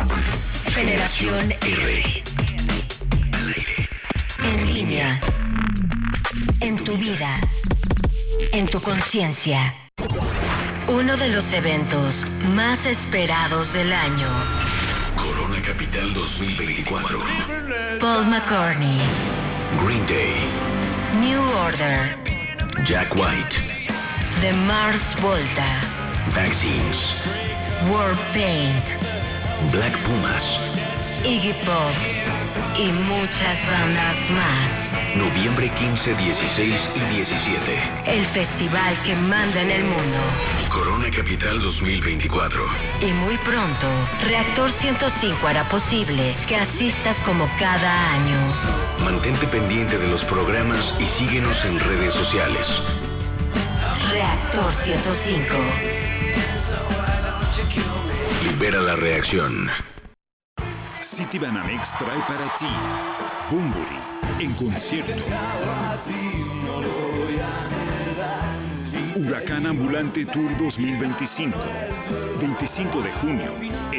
Generación R. Al aire. En línea. En tu vida. En tu conciencia. Uno de los eventos más esperados del año. Corona Capital 2024. Paul McCartney. Green Day. New Order. Jack White. The Mars Volta. Vaccines. Warpaint. Black Pumas. Iggy Pop. Y muchas bandas más. Noviembre 15, 16 y 17. El festival que manda en el mundo. Corona Capital 2024. Y muy pronto, Reactor 105 hará posible que asistas como cada año. Mantente pendiente de los programas y síguenos en redes sociales. Reactor 105. Libera la reacción. Citibanamex trae para ti Bunbury en concierto. Huracán Ambulante Tour 2025. 25 de junio.